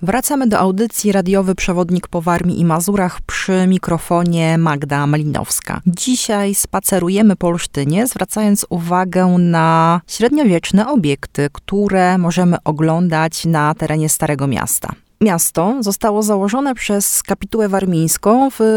Wracamy do audycji Radiowy Przewodnik po Warmii i Mazurach, przy mikrofonie Magda Malinowska. Dzisiaj spacerujemy po Olsztynie, zwracając uwagę na średniowieczne obiekty, które możemy oglądać na terenie Starego Miasta. Miasto zostało założone przez kapitułę warmińską w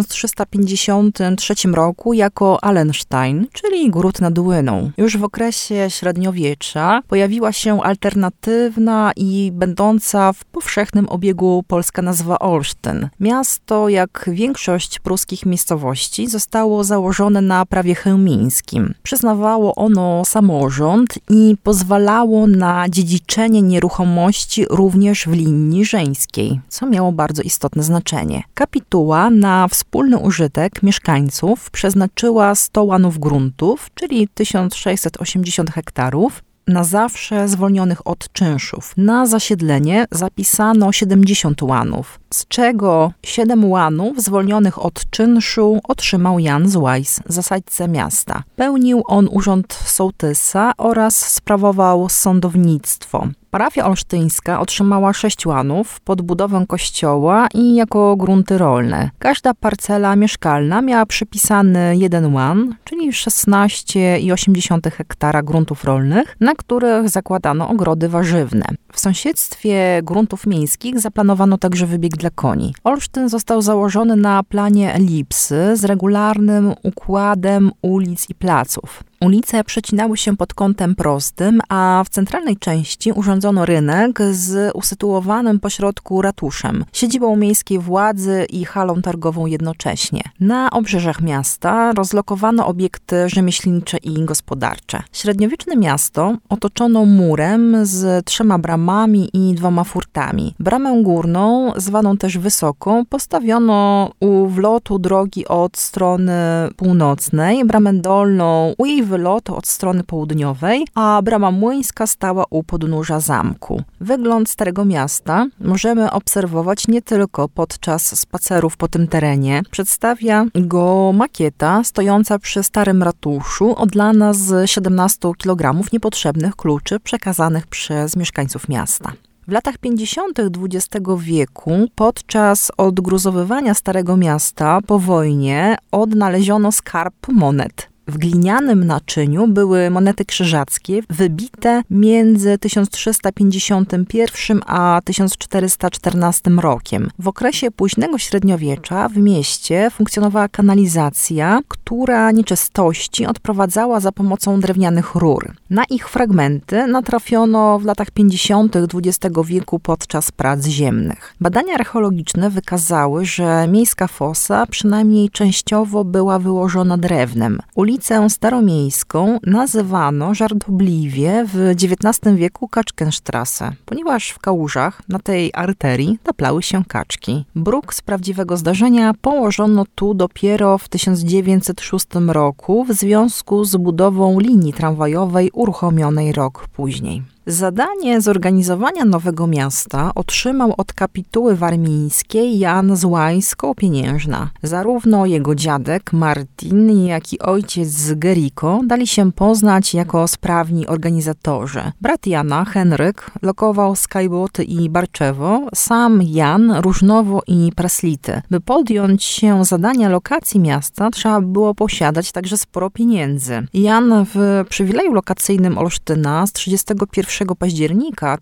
1353 roku jako Allenstein, czyli gród nad Łyną. Już w okresie średniowiecza pojawiła się alternatywna i będąca w powszechnym obiegu polska nazwa Olsztyn. Miasto, jak większość pruskich miejscowości, zostało założone na prawie chełmińskim. Przyznawało ono samorząd i pozwalało na dziedziczenie nieruchomości również w linii żeńskiej, co miało bardzo istotne znaczenie. Kapituła na wspólny użytek mieszkańców przeznaczyła 100 łanów gruntów, czyli 1680 hektarów, na zawsze zwolnionych od czynszów. Na zasiedlenie zapisano 70 łanów, z czego 7 łanów zwolnionych od czynszu otrzymał Jan z Łajs, zasadźca miasta. Pełnił on urząd sołtysa oraz sprawował sądownictwo. Parafia olsztyńska otrzymała 6 łanów pod budowę kościoła i jako grunty rolne. Każda parcela mieszkalna miała przypisany 1 łan, czyli 16,8 hektara gruntów rolnych, na których zakładano ogrody warzywne. W sąsiedztwie gruntów miejskich zaplanowano także wybieg dla koni. Olsztyn został założony na planie elipsy z regularnym układem ulic i placów. Ulice przecinały się pod kątem prostym, a w centralnej części urządzono rynek z usytuowanym pośrodku ratuszem, siedzibą miejskiej władzy i halą targową jednocześnie. Na obrzeżach miasta rozlokowano obiekty rzemieślnicze i gospodarcze. Średniowieczne miasto otoczono murem z 3 bramami i 2 furtami. Bramę górną, zwaną też wysoką, postawiono u wlotu drogi od strony północnej, bramę dolną u jej wylotu od strony południowej, a brama młyńska stała u podnóża zamku. Wygląd Starego Miasta możemy obserwować nie tylko podczas spacerów po tym terenie. Przedstawia go makieta stojąca przy starym ratuszu, odlana z 17 kg niepotrzebnych kluczy przekazanych przez mieszkańców miasta. W latach 50. XX wieku, podczas odgruzowywania Starego Miasta po wojnie, odnaleziono skarb monet. W glinianym naczyniu były monety krzyżackie wybite między 1351 a 1414 rokiem. W okresie późnego średniowiecza w mieście funkcjonowała kanalizacja, która nieczystości odprowadzała za pomocą drewnianych rur. Na ich fragmenty natrafiono w latach 50. XX wieku podczas prac ziemnych. Badania archeologiczne wykazały, że miejska fosa przynajmniej częściowo była wyłożona drewnem. Ulicę Staromiejską nazywano żartobliwie w XIX wieku Kaczkenstrasse, ponieważ w kałużach na tej arterii taplały się kaczki. Bruk z prawdziwego zdarzenia położono tu dopiero w 1906 roku w związku z budową linii tramwajowej uruchomionej rok później. Zadanie zorganizowania nowego miasta otrzymał od kapituły warmińskiej Jan z Łajs Kołopieniężna. Zarówno jego dziadek Martin, jak i ojciec Geriko dali się poznać jako sprawni organizatorzy. Brat Jana, Henryk, lokował Skajboty i Barczewo, sam Jan Różnowo i Praslity. By podjąć się zadania lokacji miasta, trzeba było posiadać także sporo pieniędzy. Jan w przywileju lokacyjnym Olsztyna z 31 października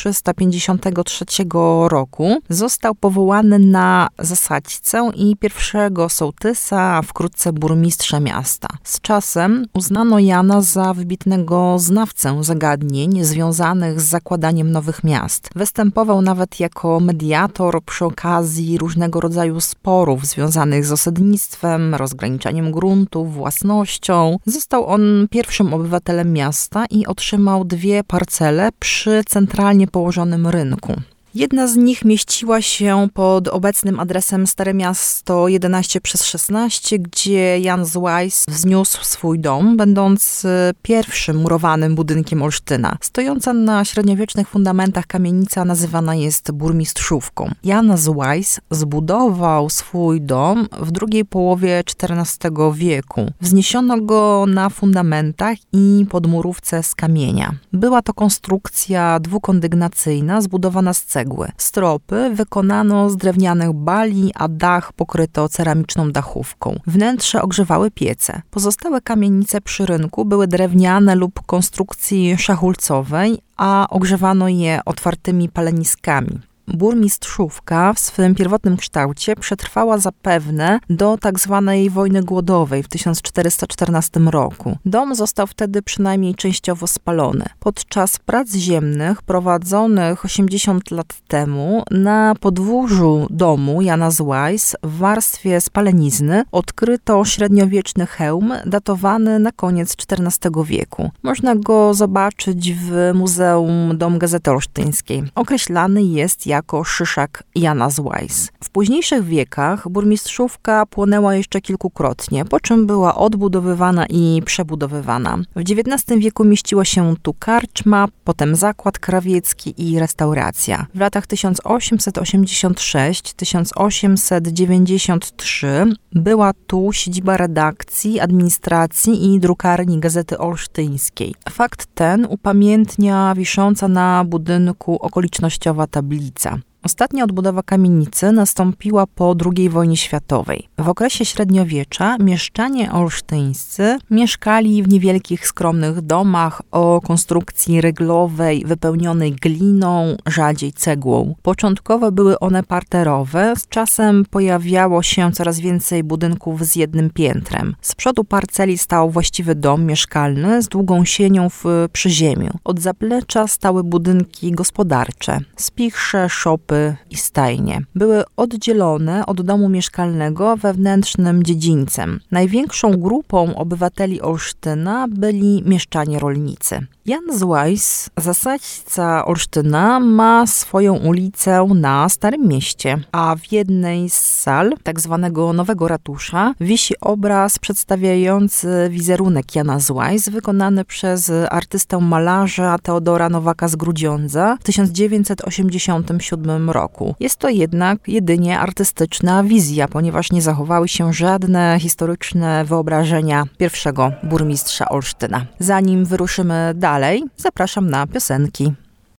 1353 roku został powołany na zasadźcę i pierwszego sołtysa, a wkrótce burmistrza miasta. Z czasem uznano Jana za wybitnego znawcę zagadnień związanych z zakładaniem nowych miast. Występował nawet jako mediator przy okazji różnego rodzaju sporów związanych z osadnictwem, rozgraniczaniem gruntów, własnością. Został on pierwszym obywatelem miasta i otrzymał 2 parcele przy centralnie położonym rynku. Jedna z nich mieściła się pod obecnym adresem Stare Miasto 11/16, gdzie Jan z Łajs wzniósł swój dom, będąc pierwszym murowanym budynkiem Olsztyna. Stojąca na średniowiecznych fundamentach kamienica nazywana jest burmistrzówką. Jan z Łajs zbudował swój dom w drugiej połowie XIV wieku. Wzniesiono go na fundamentach i podmurówce z kamienia. Była to konstrukcja dwukondygnacyjna, zbudowana z cegły. cegły. Stropy wykonano z drewnianych bali, a dach pokryto ceramiczną dachówką. Wnętrze ogrzewały piece. Pozostałe kamienice przy rynku były drewniane lub konstrukcji szachulcowej, a ogrzewano je otwartymi paleniskami. Burmistrzówka w swym pierwotnym kształcie przetrwała zapewne do tzw. wojny głodowej w 1414 roku. Dom został wtedy przynajmniej częściowo spalony. Podczas prac ziemnych prowadzonych 80 lat temu na podwórzu domu Jana z Wajs w warstwie spalenizny odkryto średniowieczny hełm datowany na koniec XIV wieku. Można go zobaczyć w Muzeum Dom Gazety Olsztyńskiej. Określany jest jako szyszak Jana z Wajs. W późniejszych wiekach burmistrzówka płonęła jeszcze kilkukrotnie, po czym była odbudowywana i przebudowywana. W XIX wieku mieściła się tu karczma, potem zakład krawiecki i restauracja. W latach 1886-1893 była tu siedziba redakcji, administracji i drukarni Gazety Olsztyńskiej. Fakt ten upamiętnia wisząca na budynku okolicznościowa tablica. Ostatnia odbudowa kamienicy nastąpiła po II wojnie światowej. W okresie średniowiecza mieszczanie olsztyńscy mieszkali w niewielkich, skromnych domach o konstrukcji ryglowej, wypełnionej gliną, rzadziej cegłą. Początkowo były one parterowe, z czasem pojawiało się coraz więcej budynków z jednym piętrem. Z przodu parceli stał właściwy dom mieszkalny z długą sienią w przyziemiu. Od zaplecza stały budynki gospodarcze, spichrze, szopy i stajnie. Były oddzielone od domu mieszkalnego wewnętrznym dziedzińcem. Największą grupą obywateli Olsztyna byli mieszczanie rolnicy. Jan z Wajs, zasadźca Olsztyna, ma swoją ulicę na Starym Mieście, a w jednej z sal tak zwanego Nowego Ratusza wisi obraz przedstawiający wizerunek Jana z Wajs, wykonany przez artystę malarza Teodora Nowaka z Grudziądza w 1987 roku. Jest to jednak jedynie artystyczna wizja, ponieważ nie zachowały się żadne historyczne wyobrażenia pierwszego burmistrza Olsztyna. Zanim wyruszymy dalej, zapraszam na piosenki.